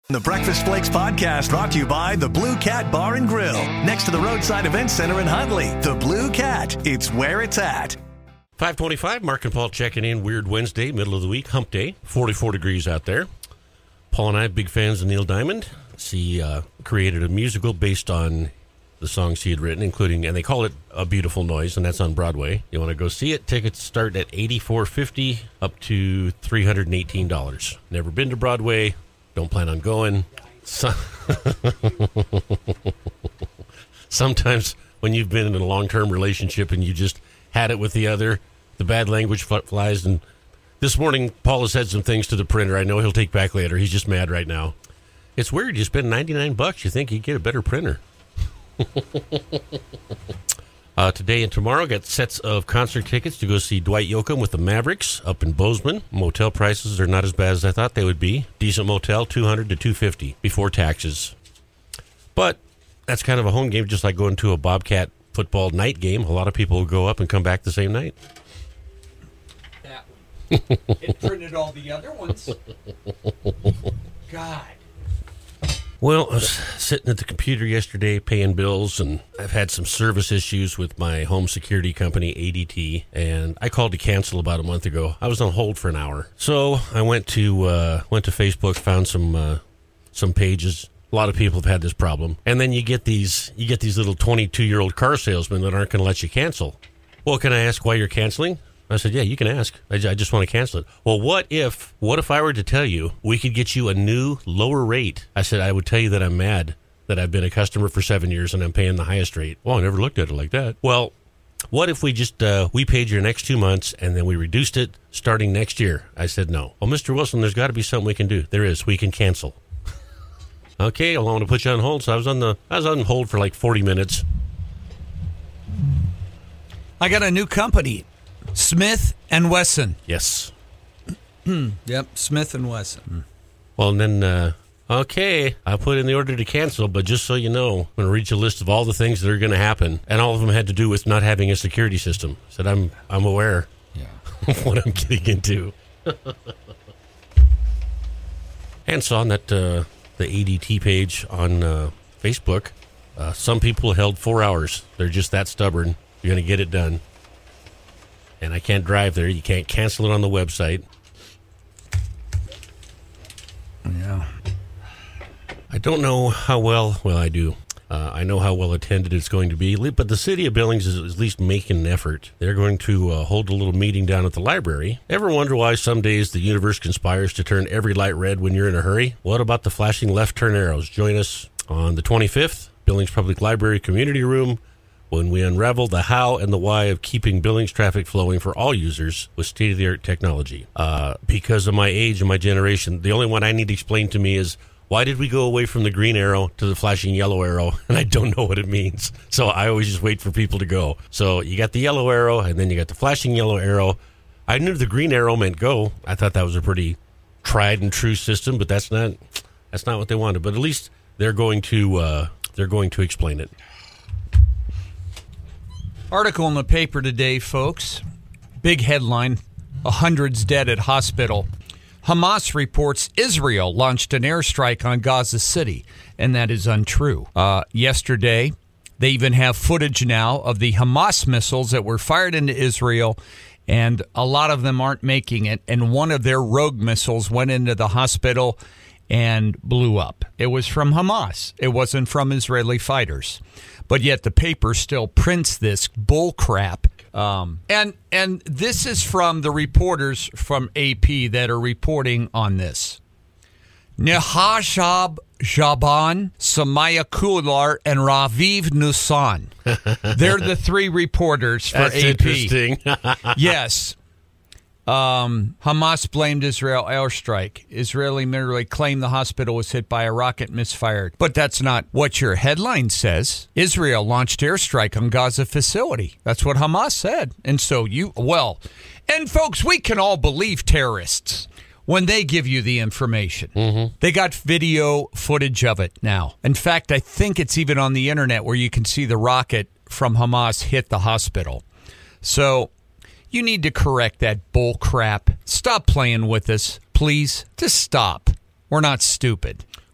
The Breakfast Flakes podcast brought to you by the Blue Cat Bar and Grill, next to the Roadside Event Center in Huntley. The Blue Cat, it's where it's at. 5:25, Mark and Paul checking in. Weird Wednesday, middle of the week, hump day, 44 degrees out there. Paul and I, big fans of Neil Diamond. He created a musical based on the songs he had written, including, and they call it A Beautiful Noise, and that's on Broadway. You want to go see it? Tickets start at $84.50 up to $318. Never been to Broadway. Don't plan on going. Sometimes when you've been in a long-term relationship and you just had it with the other, the bad language flies. And this morning, Paul has said some things to the printer I know he'll take back later. He's just mad right now. It's weird. You spend $99. You think you'd get a better printer. Today and tomorrow, got sets of concert tickets to go see Dwight Yoakam with the Mavericks up in Bozeman. Motel prices are not as bad as I thought they would be. Decent motel, $200 to $250 before taxes. But that's kind of a home game, just like going to a Bobcat football night game. A lot of people will go up and come back the same night. That one. It printed all the other ones. God. Well, I was sitting at the computer yesterday paying bills, and I've had some service issues with my home security company, ADT, and I called to cancel about a month ago. I was on hold for an hour. So I went to Facebook, found some pages. A lot of people have had this problem. And then you get these little 22-year-old car salesmen that aren't going to let you cancel. Well, can I ask why you're canceling? I said, yeah, you can ask. I just want to cancel it. Well, what if I were to tell you we could get you a new, lower rate? I said, I would tell you that I'm mad that I've been a customer for 7 years and I'm paying the highest rate. Well, I never looked at it like that. Well, what if we just, we paid your next 2 months and then we reduced it starting next year? I said, no. Well, Mr. Wilson, there's got to be something we can do. There is. We can cancel. Okay, I want to put you on hold. So I was on hold for like 40 minutes. I got a new company. Smith & Wesson. Yes. Yep, Smith & Wesson. Well, and then, okay, I put in the order to cancel, but just so you know, I'm going to read you a list of all the things that are going to happen, and all of them had to do with not having a security system. I said, I'm aware of what I'm getting into. And saw on that the ADT page on Facebook, some people held 4 hours. They're just that stubborn. You're going to get it done. And I can't drive there. You can't cancel it on the website. Yeah. I don't know how well I do. I know how well attended it's going to be, but the city of Billings is at least making an effort. They're going to hold a little meeting down at the library. Ever wonder why some days the universe conspires to turn every light red when you're in a hurry? What about the flashing left turn arrows? Join us on the 25th, Billings Public Library Community Room, when we unravel the how and the why of keeping Billings traffic flowing for all users with state-of-the-art technology. Because of my age and my generation, the only one I need to explain to me is, why did we go away from the green arrow to the flashing yellow arrow? And I don't know what it means. So I always just wait for people to go. So you got the yellow arrow, and then you got the flashing yellow arrow. I knew the green arrow meant go. I thought that was a pretty tried and true system, but that's not what they wanted. But at least they're going to explain it. Article in the paper today, folks. Big headline, 100's dead at hospital. Hamas reports Israel launched an airstrike on Gaza City, and that is untrue. Yesterday, they even have footage now of the Hamas missiles that were fired into Israel, and a lot of them aren't making it, and one of their rogue missiles went into the hospital and blew up. It was from Hamas. It wasn't from Israeli fighters. But yet the paper still prints this bull crap. And this is from the reporters from AP that are reporting on this. Nehashab Jaban, Samaya Kular, and Raviv Nusan. They're the three reporters for That's AP. Interesting. Yes. Hamas blamed Israel airstrike. Israeli military claimed the hospital was hit by a rocket misfired. But that's not what your headline says. Israel launched airstrike on Gaza facility. That's what Hamas said. And so and folks, we can all believe terrorists when they give you the information. Mm-hmm. They got video footage of it now. In fact, I think it's even on the internet where you can see the rocket from Hamas hit the hospital. So you need to correct that bull crap. Stop playing with us, please. Just stop. We're not stupid.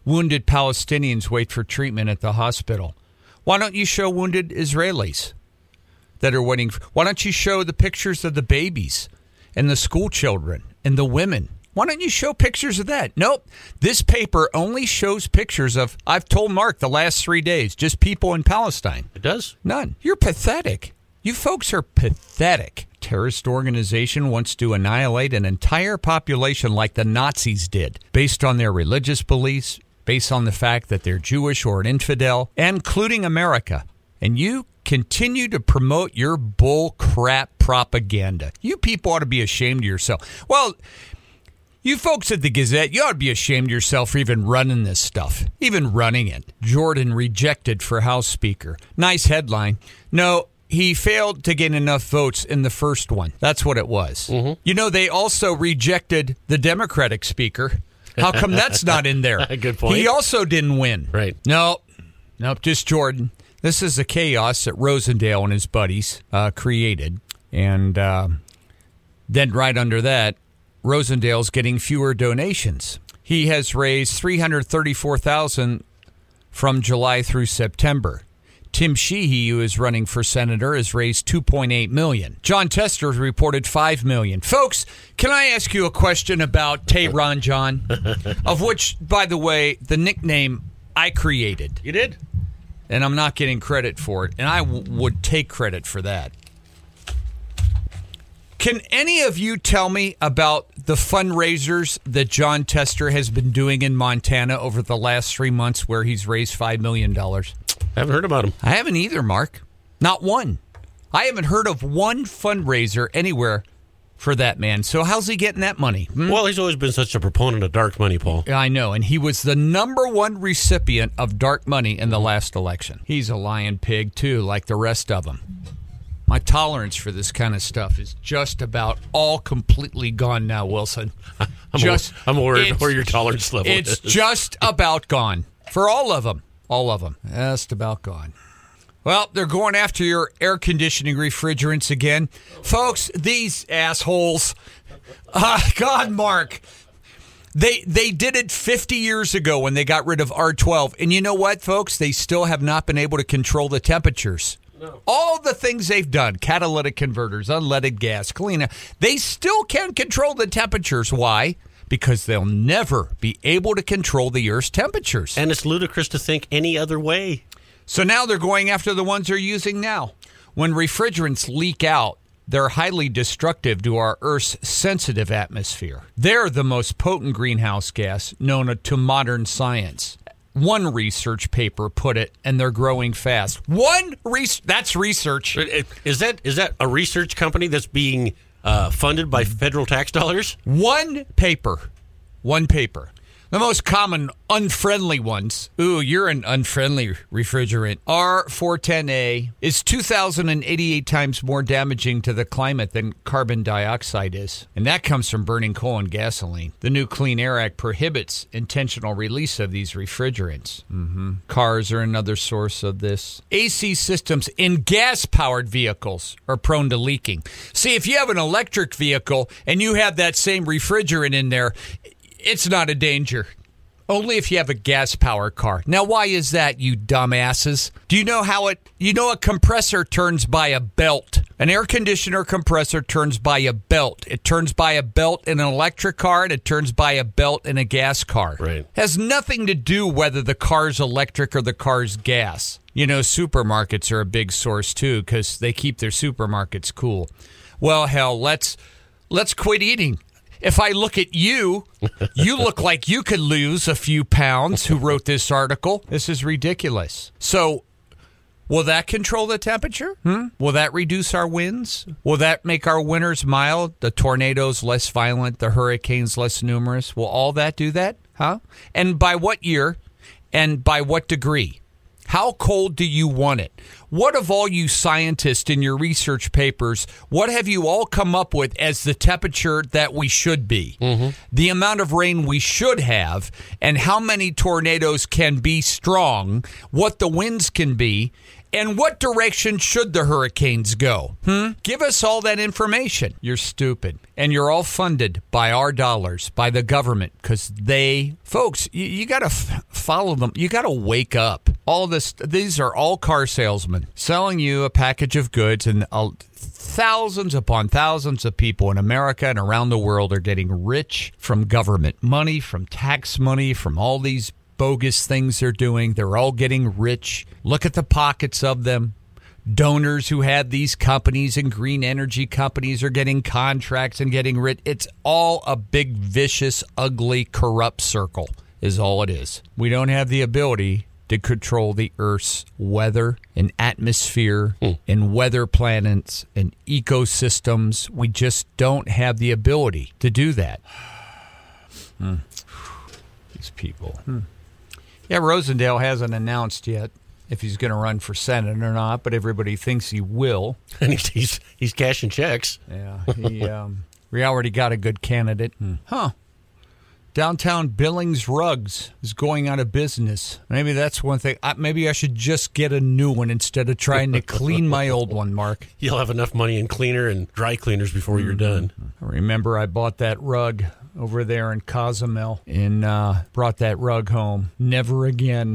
wounded Palestinians wait for treatment at the hospital. Why don't you show wounded Israelis that are waiting? Why don't you show the pictures of the babies and the school children and the women? Why don't you show pictures of that? Nope. This paper only shows pictures of, I've told Mark the last 3 days, just people in Palestine. It does? None. You're pathetic. You folks are pathetic. Terrorist organization wants to annihilate an entire population like the Nazis did, based on their religious beliefs, based on the fact that they're Jewish or an infidel, including America. And you continue to promote your bull crap propaganda. You people ought to be ashamed of yourself. Well, you folks at the Gazette, you ought to be ashamed of yourself for even running this stuff, even running it. Jordan rejected for House Speaker. Nice headline. No, he failed to get enough votes in the first one. That's what it was. Mm-hmm. You know, they also rejected the Democratic Speaker. How come that's not in there? Good point. He also didn't win. Right. Nope, just Jordan. This is the chaos that Rosendale and his buddies created. And then right under that, Rosendale's getting fewer donations. He has raised $334,000 from July through September. Tim Sheehy, who is running for senator, has raised $2.8 million. John Tester reported $5 million. Folks, can I ask you a question about Tehran John? Of which, by the way, the nickname I created. You did? And I'm not getting credit for it. And I would take credit for that. Can any of you tell me about the fundraisers that John Tester has been doing in Montana over the last 3 months where he's raised $5 million? I haven't heard about him. I haven't either, Mark. Not one. I haven't heard of one fundraiser anywhere for that man. So how's he getting that money? Well, he's always been such a proponent of dark money, Paul. I know, and he was the number one recipient of dark money in the last election. He's a lying pig, too, like the rest of them. My tolerance for this kind of stuff is just about all completely gone now, Wilson. I'm worried where your tolerance level is. It's just about gone. For all of them. All of them. Just about gone. Well, they're going after your air conditioning refrigerants again. Folks, these assholes. God, Mark. They did it 50 years ago when they got rid of R12. And you know what, folks? They still have not been able to control the temperatures. No. All the things they've done, catalytic converters, unleaded gas, cleaner, they still can't control the temperatures. Why? Because they'll never be able to control the Earth's temperatures. And it's ludicrous to think any other way. So now they're going after the ones they're using now. When refrigerants leak out, they're highly destructive to our Earth's sensitive atmosphere. They're the most potent greenhouse gas known to modern science. One research paper put it, and they're growing fast. That's research. Is that a research company that's being funded by federal tax dollars? One paper. The most common unfriendly ones, you're an unfriendly refrigerant, R410A, is 2,088 times more damaging to the climate than carbon dioxide is. And that comes from burning coal and gasoline. The new Clean Air Act prohibits intentional release of these refrigerants. Cars are another source of this. AC systems in gas-powered vehicles are prone to leaking. See, if you have an electric vehicle and you have that same refrigerant in there, it's not a danger. Only if you have a gas-powered car. Now, why is that, you dumbasses? Do you know how a compressor turns by a belt? An air conditioner compressor turns by a belt. It turns by a belt in an electric car, and it turns by a belt in a gas car. Right. Has nothing to do whether the car's electric or the car's gas. You know, supermarkets are a big source, too, because they keep their supermarkets cool. Well, hell, let's quit eating. If I look at you, you look like you could lose a few pounds who wrote this article. This is ridiculous. So, will that control the temperature? Will that reduce our winds? Will that make our winters mild, the tornadoes less violent, the hurricanes less numerous? Will all that do that? And by what year? And by what degree? How cold do you want it? What of all you scientists in your research papers, what have you all come up with as the temperature that we should be? The amount of rain we should have, and how many tornadoes can be strong, what the winds can be, And what direction should the hurricanes go? Give us all that information. You're stupid. And you're all funded by our dollars, by the government, because folks, you got to follow them. You got to wake up. All this, these are all car salesmen selling you a package of goods, and thousands upon thousands of people in America and around the world are getting rich from government money, from tax money, from all these bogus things they're doing. They're all getting rich. Look at the pockets of them. Donors who had these companies and green energy companies are getting contracts and getting rich. It's all a big, vicious, ugly, corrupt circle is all it is. We don't have the ability to control the Earth's weather and atmosphere and weather planets and ecosystems. We just don't have the ability to do that. These people. Yeah, Rosendale hasn't announced yet if he's going to run for Senate or not, but everybody thinks he will. And he's cashing checks. Yeah, we already got a good candidate. Downtown Billings Rugs is going out of business. Maybe that's one thing. Maybe I should just get a new one instead of trying to clean my old one, Mark. You'll have enough money in cleaner and dry cleaners before you're done. I remember I bought that rug over there in Cozumel and brought that rug home. Never again.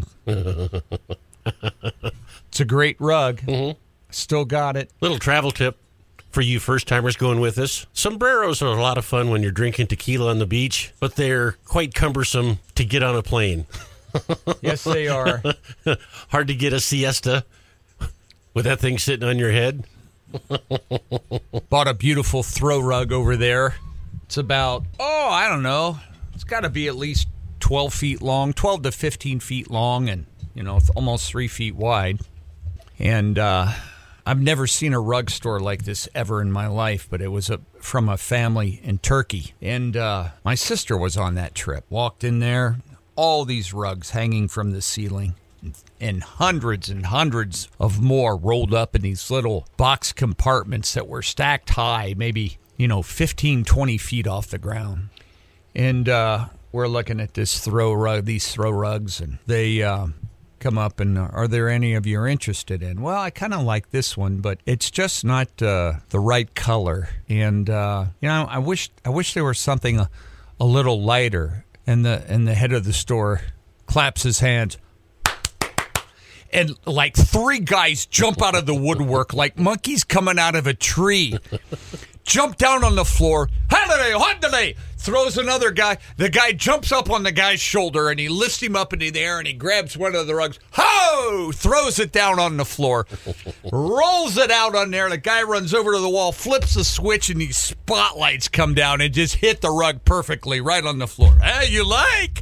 It's a great rug. Still got it. Little travel tip for you first-timers going with us. Sombreros are a lot of fun when you're drinking tequila on the beach, but they're quite cumbersome to get on a plane. Yes, they are. Hard to get a siesta with that thing sitting on your head. Bought a beautiful throw rug over there. It's about, I don't know. It's got to be at least 12 feet long, 12 to 15 feet long, and, it's almost 3 feet wide. And I've never seen a rug store like this ever in my life, but it was from a family in Turkey. And my sister was on that trip. Walked in there, all these rugs hanging from the ceiling, and hundreds of more rolled up in these little box compartments that were stacked high, maybe 15, 20 feet off the ground. And we're looking at these throw rugs, and they come up and, are there any of you are interested in? Well, I kind of like this one, but it's just not the right color. And, I wish there was something a little lighter. And the head of the store claps his hands. And like 3 guys jump out of the woodwork like monkeys coming out of a tree. Jump down on the floor. Handale, throws another guy. The guy jumps up on the guy's shoulder and he lifts him up into the air and he grabs one of the rugs. Ho! Throws it down on the floor. Rolls it out on there. The guy runs over to the wall, flips the switch, and these spotlights come down and just hit the rug perfectly right on the floor. Hey, you like?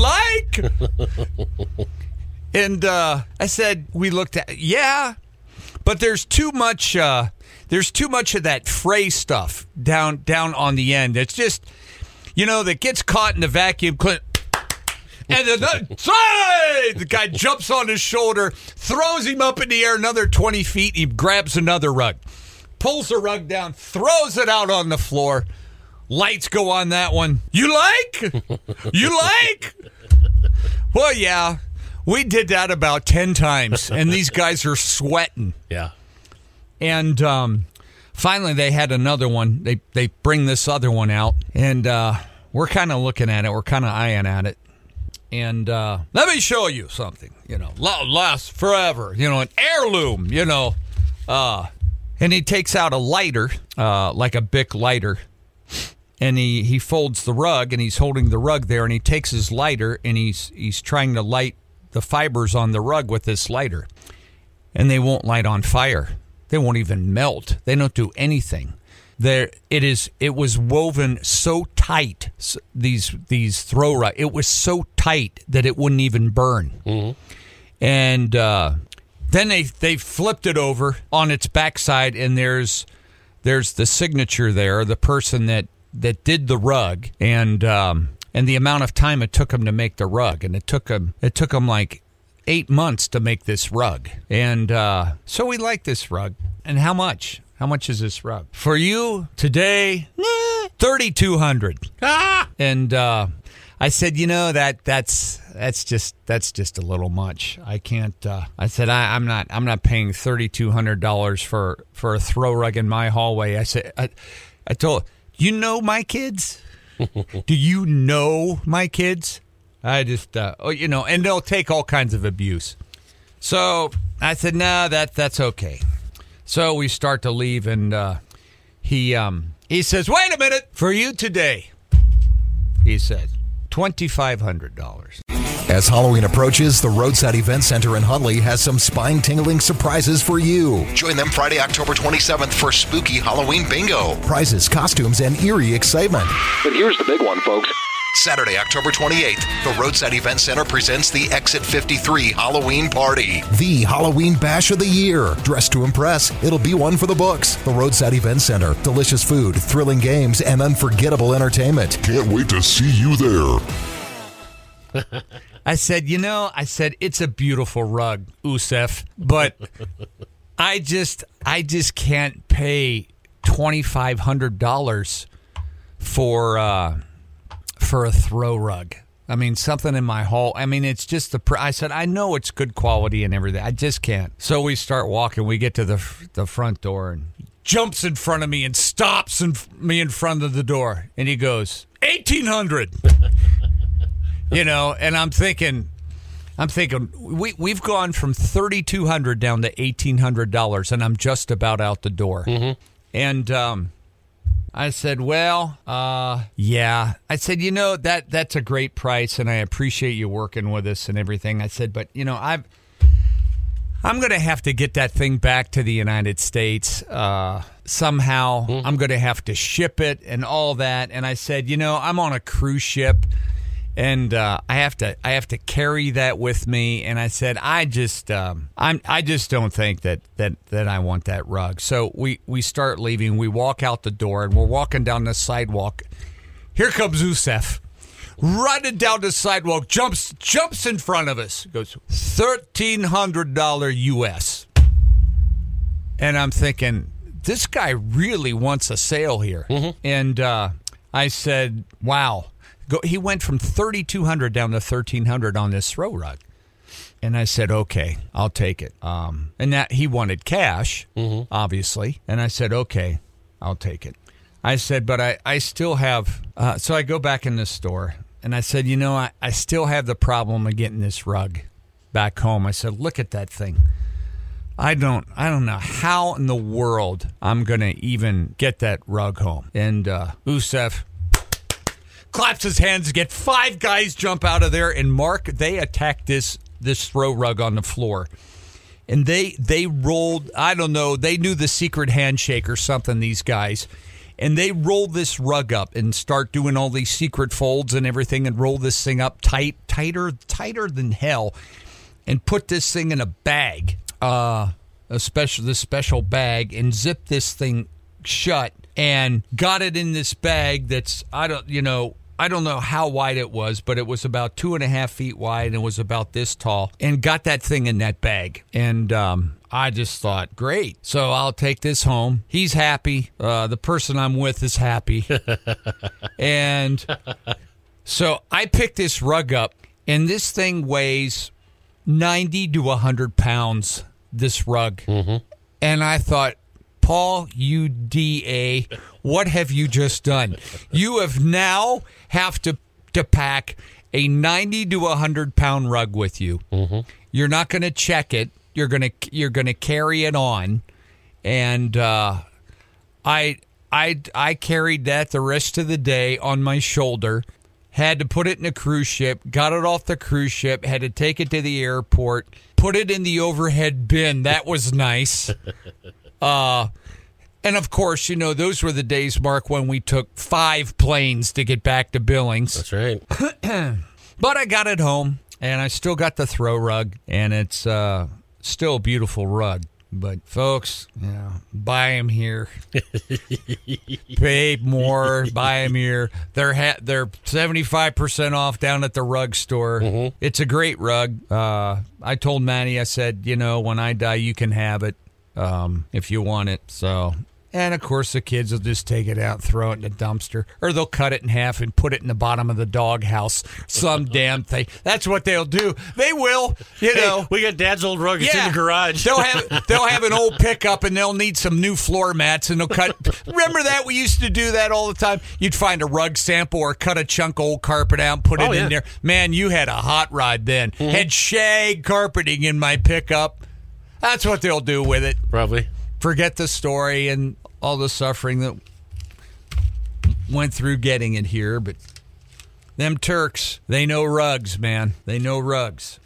And I said, we looked at, yeah, but there's too much of that fray stuff down on the end. It's just, that gets caught in the vacuum cleaner. And the guy jumps on his shoulder, throws him up in the air another 20 feet. He grabs another rug, pulls the rug down, throws it out on the floor. Lights go on that one. You like? Well, yeah. We did that about 10 times, and these guys are sweating. Yeah. And finally, they had another one. They bring this other one out, and we're kind of looking at it. We're kind of eyeing at it. And let me show you something, lasts forever, an heirloom, And he takes out a lighter, like a Bic lighter, and he folds the rug, and he's holding the rug there, and he takes his lighter, and he's trying to light the fibers on the rug with this lighter, and they won't light on fire. They won't even melt. They don't do anything. It was woven so tight. These throw rugs. It was so tight that it wouldn't even burn. Mm-hmm. And then they flipped it over on its backside, and there's the signature there, the person that did the rug, and the amount of time it took him to make the rug. And it took him like 8 months to make this rug. And so we like this rug. And how much? How much is this rug? For you today, $3,200. And I said, that's just a litlittle much. I can't. I said, I'm not paying $3,200 for a throw rug in my hallway. I said, I told, you know my kids? Do you know my kids? I just, and they'll take all kinds of abuse. So I said, no, that's okay. So we start to leave, and he says, wait a minute, for you today, he said, $2,500. As Halloween approaches, the Roadside Event Center in Huntley has some spine-tingling surprises for you. Join them Friday, October 27th for Spooky Halloween Bingo. Prizes, costumes, and eerie excitement. But here's the big one, folks. Saturday, October 28th, the Roadside Event Center presents the Exit 53 Halloween Party. The Halloween Bash of the Year. Dressed to impress, it'll be one for the books. The Roadside Event Center. Delicious food, thrilling games, and unforgettable entertainment. Can't wait to see you there. I said, it's a beautiful rug, Usef, but I just can't pay $2,500 for a throw rug. I mean, something in my hall. I mean, it's just I said, I know it's good quality and everything. I just can't. So we start walking. We get to the front door, and he jumps in front of me and stops me in front of the door. And he goes, $1,800. And I'm thinking, we've gone from $3,200 down to $1,800, and I'm just about out the door. Mm-hmm. And I said, well, yeah. I said, that's a great price, and I appreciate you working with us and everything. I said, but, I'm going to have to get that thing back to the United States somehow. Mm-hmm. I'm going to have to ship it and all that. And I said, I'm on a cruise ship, and I have to carry that with me. And I said, I just don't think that I want that rug. So we start leaving. We walk out the door, and we're walking down the sidewalk. Here comes Usef, running down the sidewalk, jumps in front of us. Goes, $1,300 US. And I'm thinking, this guy really wants a sale here. Mm-hmm. And I said, wow. He went from $3,200 down to $1,300 on this throw rug. And I said, okay, I'll take it. And that he wanted cash, mm-hmm. obviously. And I said, okay, I'll take it. I said, but I still have, so I go back in the store, and I said, I still have the problem of getting this rug back home. I said, look at that thing. I don't know how in the world I'm going to even get that rug home. And Usef claps his hands, get 5 guys jump out of there, and Mark, they attacked this throw rug on the floor. And they rolled, I don't know, they knew the secret handshake or something, these guys. And they rolled this rug up and start doing all these secret folds and everything, and roll this thing up tighter than hell, and put this thing in a bag, this special bag, and zip this thing shut, and got it in this bag that's, I don't know how wide it was, but it was about 2.5 feet wide, and it was about this tall, and got that thing in that bag. And I just thought, great. So I'll take this home. He's happy. The person I'm with is happy. And so I picked this rug up, and this thing weighs 90 to 100 pounds, this rug. Mm-hmm. And I thought, Paul, you DA, what have you just done? You have now have to pack a 90 to 100 pound rug with you. Mm-hmm. You're not going to check it. You're gonna carry it on, and I carried that the rest of the day on my shoulder. Had to put it in a cruise ship. Got it off the cruise ship. Had to take it to the airport. Put it in the overhead bin. That was nice. And of course, those were the days, Mark, when we took 5 planes to get back to Billings. That's right. But I got it home, and I still got the throw rug, and it's still a beautiful rug. But folks, buy them here. Pay more, buy them here. They're 75% off down at the rug store. Mm-hmm. It's a great rug. I told Manny, I said, when I die, you can have it if you want it. So And, of course, the kids will just take it out and throw it in the dumpster. Or they'll cut it in half and put it in the bottom of the doghouse. Some damn thing. That's what they'll do. They will, Hey, we got Dad's old rug. It's in the garage. They'll have an old pickup, and they'll need some new floor mats, and they'll cut. Remember that? We used to do that all the time. You'd find a rug sample or cut a chunk of old carpet out and put it in there. Man, you had a hot rod then. Mm-hmm. Had shag carpeting in my pickup. That's what they'll do with it. Probably. Forget the story and all the suffering that went through getting it here, but them Turks, they know rugs, man. They know rugs.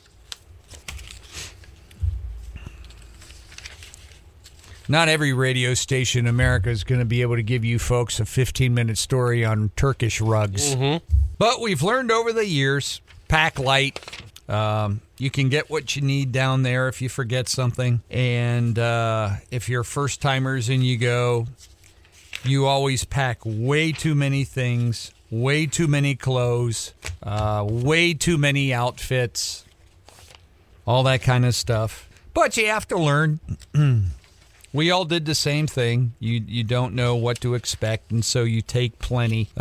Not every radio station in America is going to be able to give you folks a 15-minute story on Turkish rugs. Mm-hmm. But we've learned over the years, pack light. You can get what you need down there if you forget something. And if you're first-timers and you go, you always pack way too many things, way too many clothes, way too many outfits, all that kind of stuff. But you have to learn. We all did the same thing. You don't know what to expect, and so you take plenty.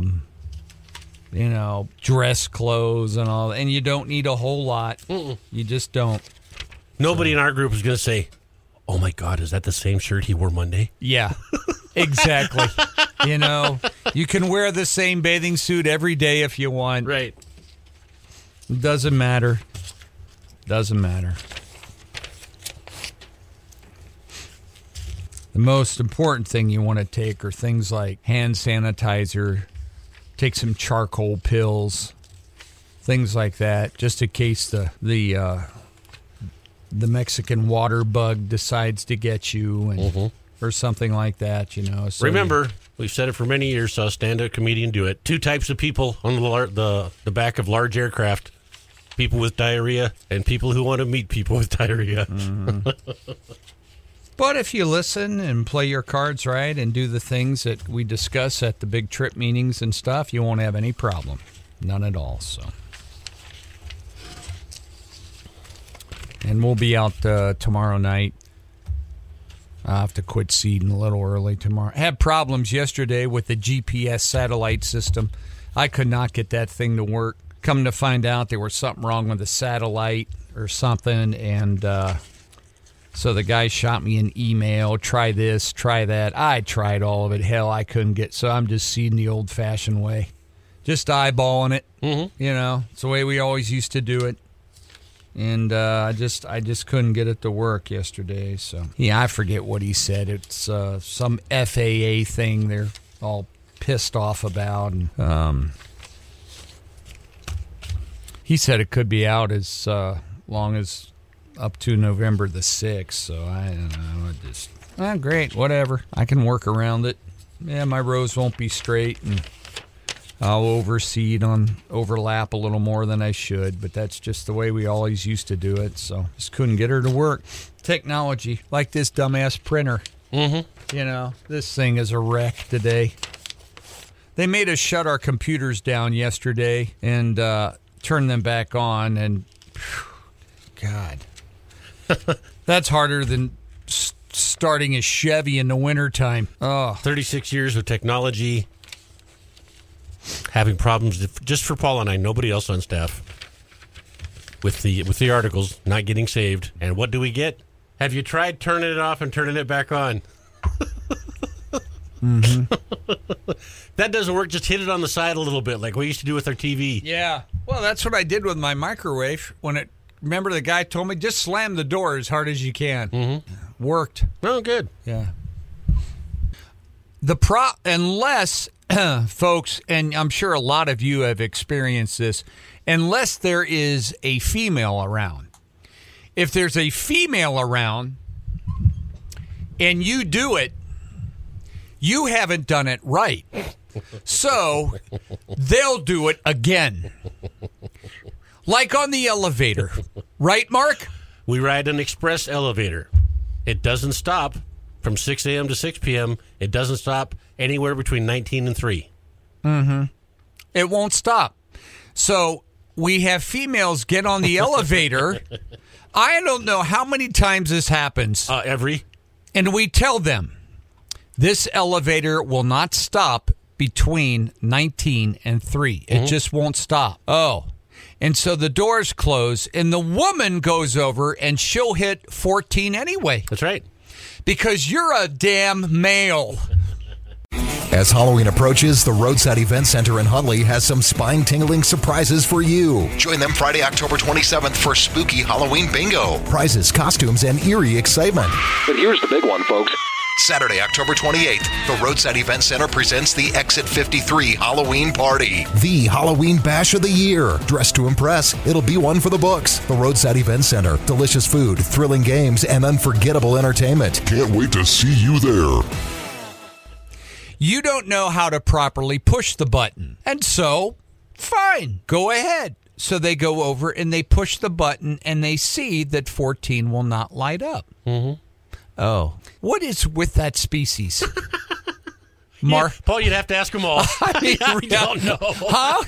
Dress clothes and all, and you don't need a whole lot. Mm-mm. You just don't. Nobody in our group is going to say, "Oh my God, is that the same shirt he wore Monday?" Yeah, exactly. You can wear the same bathing suit every day if you want. Right. It doesn't matter. Doesn't matter. The most important thing you want to take are things like hand sanitizer. Take some charcoal pills, things like that, just in case the Mexican water bug decides to get you, and or something like that. So remember, we've said it for many years. Saw a stand-up comedian do it. 2 types of people on the back of large aircraft: people with diarrhea and people who want to meet people with diarrhea. Mm-hmm. But if you listen and play your cards right and do the things that we discuss at the big trip meetings and stuff, you won't have any problem. None at all. So, and we'll be out tomorrow night. I'll have to quit seeding a little early tomorrow. I had problems yesterday with the GPS satellite system. I could not get that thing to work. Come to find out there was something wrong with the satellite or something, and so the guy shot me an email, try this, try that. I tried all of it. Hell, I couldn't get, so I'm just seeding the old-fashioned way. Just eyeballing it. Mm-hmm. It's the way we always used to do it. And I just couldn't get it to work yesterday. So, yeah, I forget what he said. It's some FAA thing they're all pissed off about. And he said it could be out as long as up to November the 6th, so I don't know. Great, whatever. I can work around it. Yeah, my rows won't be straight, and I'll overlap a little more than I should, but that's just the way we always used to do it, so just couldn't get her to work. Technology, like this dumbass printer. Mm-hmm. This thing is a wreck today. They made us shut our computers down yesterday and turn them back on, and God. That's harder than starting a Chevy in the wintertime. Oh. 36 years of technology, having problems just for Paul and I, nobody else on staff, with the articles not getting saved. And what do we get? Have you tried turning it off and turning it back on? Mm-hmm. That doesn't work. Just hit it on the side a little bit like we used to do with our TV. Yeah. Well, that's what I did with my microwave when it... Remember the guy told me, just slam the door as hard as you can. Mm-hmm. Worked. Oh, good. Yeah. Unless, folks, and I'm sure a lot of you have experienced this, unless there is a female around. If there's a female around and you do it, you haven't done it right. So they'll do it again. Like on the elevator. Right, Mark? We ride an express elevator. It doesn't stop from 6 a.m. to 6 p.m. It doesn't stop anywhere between 19 and 3. Mm-hmm. It won't stop. So we have females get on the elevator. I don't know how many times this happens. Every. And we tell them, This elevator will not stop between 19 and 3. It just won't stop. Oh. And so the doors close, and the woman goes over, and she'll hit 14 anyway. That's right. Because you're a damn male. As Halloween approaches, the Roadside Event Center in Huntley has some spine-tingling surprises for you. Join them Friday, October 27th for Spooky Halloween Bingo. Prizes, costumes, and eerie excitement. But here's the big one, folks. Saturday, October 28th, the Roadside Event Center presents the Exit 53 Halloween Party. The Halloween Bash of the Year. Dressed to impress, it'll be one for the books. The Roadside Event Center. Delicious food, thrilling games, and unforgettable entertainment. Can't wait to see you there. You don't know how to properly push the button. And so, fine, go ahead. So they go over and they push the button and they see that 14 will not light up. Oh. What is with that species? Mark? Yeah, Paul, you'd have to ask them all. I don't know. Huh?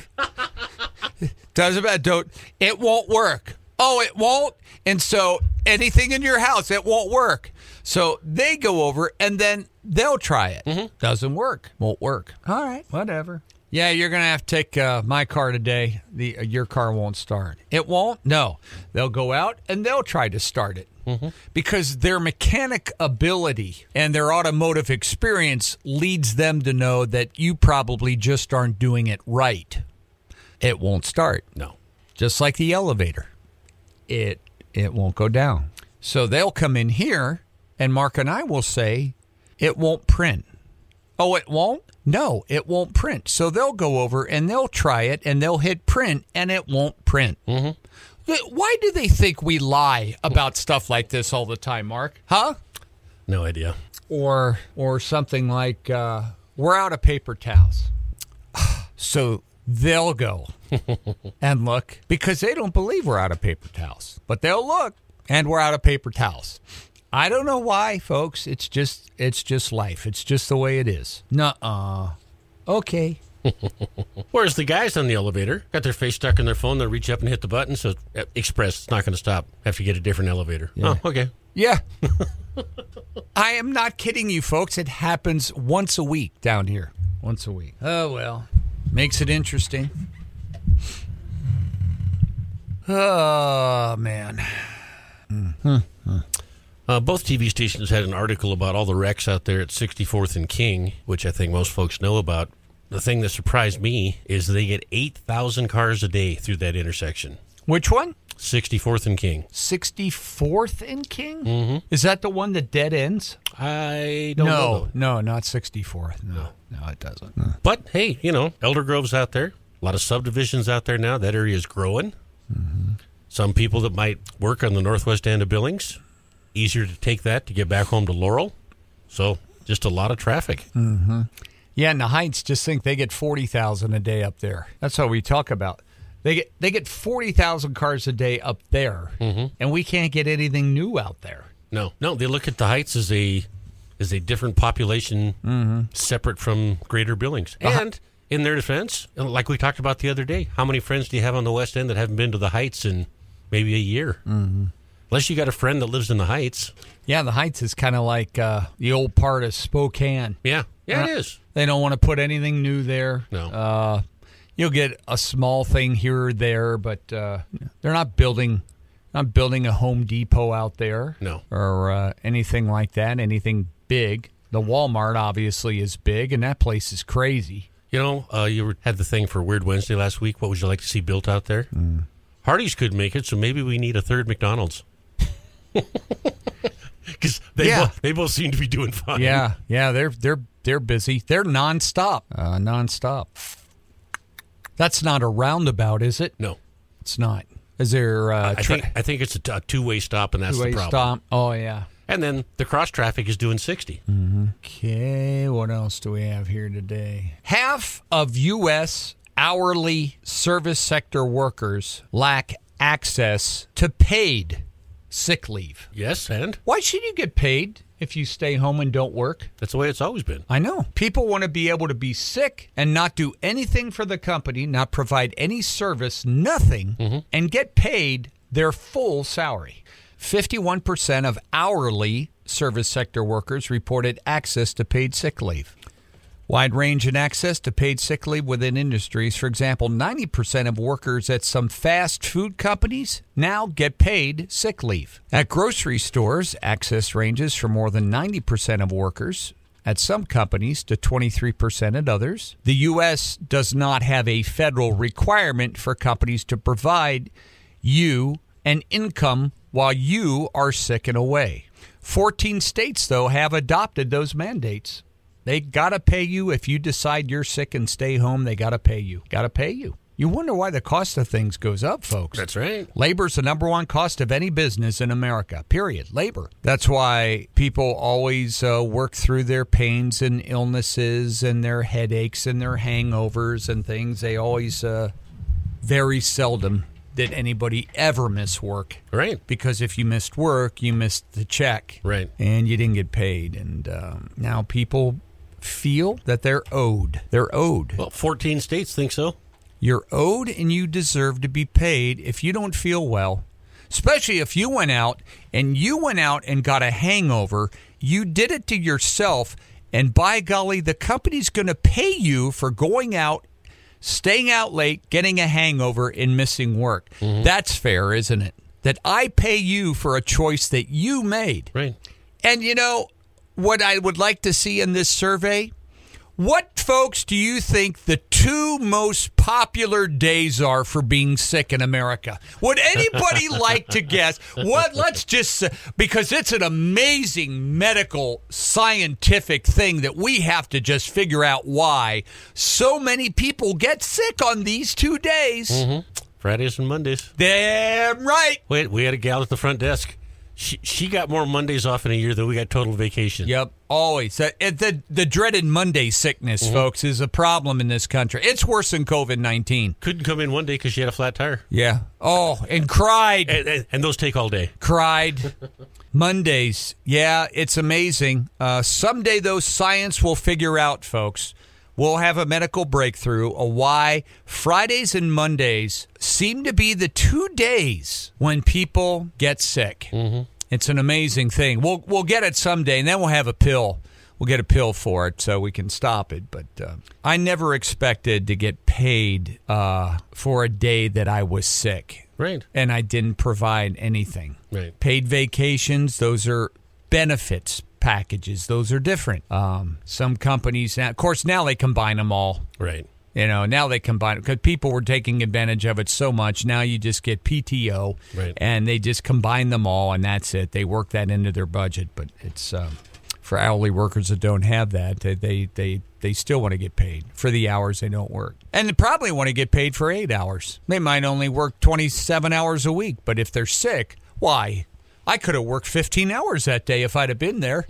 It won't work. Oh, it won't? And so anything in your house, it won't work. So they go over and then they'll try it. Doesn't work. Won't work. All right, whatever. Yeah, you're going to have to take my car today. Your car won't start. It won't? No. They'll go out and they'll try to start it. Because their mechanic ability and their automotive experience leads them to know that you probably just aren't doing it right. It won't start. No. Just like the elevator. It won't go down. So they'll come in here, and Mark and I will say, it won't print. Oh, it won't? No, it won't print. So they'll go over, and they'll try it, and they'll hit print, and it won't print. Why do they think we lie about stuff like this all the time, Mark? Huh? No idea. Or something like, we're out of paper towels. So they'll go and look because they don't believe we're out of paper towels. But they'll look, and we're out of paper towels. I don't know why, folks. It's just life. It's just the way it is. Nuh-uh. Okay. Whereas the guys on the elevator got their face stuck in their phone, they'll reach up and hit the button. So express, it's not going to stop. Have to get a different elevator. Yeah. Oh, okay. Yeah. I am not kidding you, folks. It happens once a week down here. Once a week. Oh, well. Makes it interesting. Oh, man. Both TV stations had an article about all the wrecks out there at 64th and King, which I think most folks know about. The thing that surprised me is they get 8,000 cars a day through that intersection. Which one? 64th and King. 64th and King? Is that the one that dead ends? I don't know. No, not 64th. No, it doesn't. But, hey, Elder Grove's out there. A lot of subdivisions out there now. That area is growing. Some people that might work on the northwest end of Billings, easier to take that to get back home to Laurel. So, just a lot of traffic. Yeah, and the Heights, just think they get 40,000 a day up there. That's what we talk about. They get 40,000 cars a day up there, and we can't get anything new out there. No, they look at the Heights as a different population separate from Greater Billings. And in their defense, like we talked about the other day, how many friends do you have on the West End that haven't been to the Heights in maybe a year? Unless you got a friend that lives in the Heights. Yeah, the Heights is kind of like the old part of Spokane. Yeah, it is. They don't want to put anything new there. No. You'll get a small thing here or there, but they're not building a Home Depot out there. No. Or anything like that, anything big. The Walmart obviously is big, and that place is crazy. You had the thing for Weird Wednesday last week. What would you like to see built out there? Hardee's could make it, so maybe we need a third McDonald's. Because they both seem to be doing fine. Yeah, they're busy. They're nonstop. That's not a roundabout, is it? No, it's not. Is there? I think it's a two-way stop, and that's the problem. Stop. Oh yeah. And then the cross traffic is doing 60. Okay, what else do we have here today? Half of U.S. hourly service sector workers lack access to paid sick leave. Yes, and? Why should you get paid if you stay home and don't work? That's the way it's always been. I know. People want to be able to be sick and not do anything for the company, not provide any service, nothing, and get paid their full salary. 51% of hourly service sector workers reported access to paid sick leave. Wide range in access to paid sick leave within industries. For example, 90% of workers at some fast food companies now get paid sick leave. At grocery stores, access ranges from more than 90% of workers at some companies to 23% at others. The U.S. does not have a federal requirement for companies to provide you an income while you are sick and away. 14 states, though, have adopted those mandates. They got to pay you if you decide you're sick and stay home. They got to pay you. Got to pay you. You wonder why the cost of things goes up, folks. That's right. Labor's the number one cost of any business in America, period. Labor. That's why people always work through their pains and illnesses and their headaches and their hangovers and things. They always, very seldom did anybody ever miss work. Right. Because if you missed work, you missed the check. Right. And you didn't get paid. And now people feel that they're owed. They're owed. Well, 14 states think so. You're owed and you deserve to be paid if you don't feel well. Especially if you went out and got a hangover. You did it to yourself. And by golly, the company's going to pay you for going out, staying out late, getting a hangover, and missing work. Mm-hmm. That's fair, isn't it? That I pay you for a choice that you made. Right. And you know what I would like to see in this survey? What, folks, do you think the two most popular days are for being sick in America? Would anybody like to guess? Let's just, because it's an amazing medical, scientific thing that we have to just figure out why so many people get sick on these 2 days. Mm-hmm. Fridays and Mondays. Damn right. Wait, we had a gal at the front desk. She got more Mondays off in a year than we got total vacation. Yep, always. The dreaded Monday sickness, folks, is a problem in this country. It's worse than COVID-19. Couldn't come in one day because she had a flat tire. Yeah. Oh, and cried. And those take all day. Cried. Mondays. Yeah, it's amazing. Someday, though, science will figure out, folks. We'll have a medical breakthrough of why Fridays and Mondays seem to be the 2 days when people get sick. Mm-hmm. It's an amazing thing. We'll get it someday, and then we'll have a pill. We'll get a pill for it so we can stop it. But I never expected to get paid for a day that I was sick. Right. And I didn't provide anything. Right. Paid vacations, those are benefits packages. Those are different. Some companies, now, of course, now they combine them all. Right. You know, now they combine it because people were taking advantage of it so much. Now you just get PTO, right, and they just combine them all, and that's it. They work that into their budget, but it's for hourly workers that don't have that. They still want to get paid for the hours they don't work, and they probably want to get paid for 8 hours. They might only work 27 hours a week, but if they're sick, why? I could have worked 15 hours that day if I'd have been there.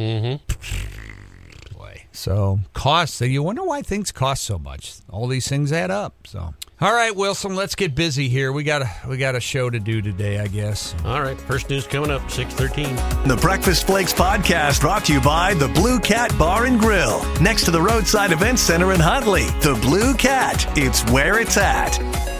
Mm-hmm. Boy. So costs. You wonder why things cost so much. All these things add up. So, all right, Wilson, let's get busy here. We got a show to do today, I guess. All right, first news coming up, 6:13. The Breakfast Flakes podcast brought to you by the Blue Cat Bar and Grill, next to the Roadside Event Center in Huntley. The Blue Cat, it's where it's at.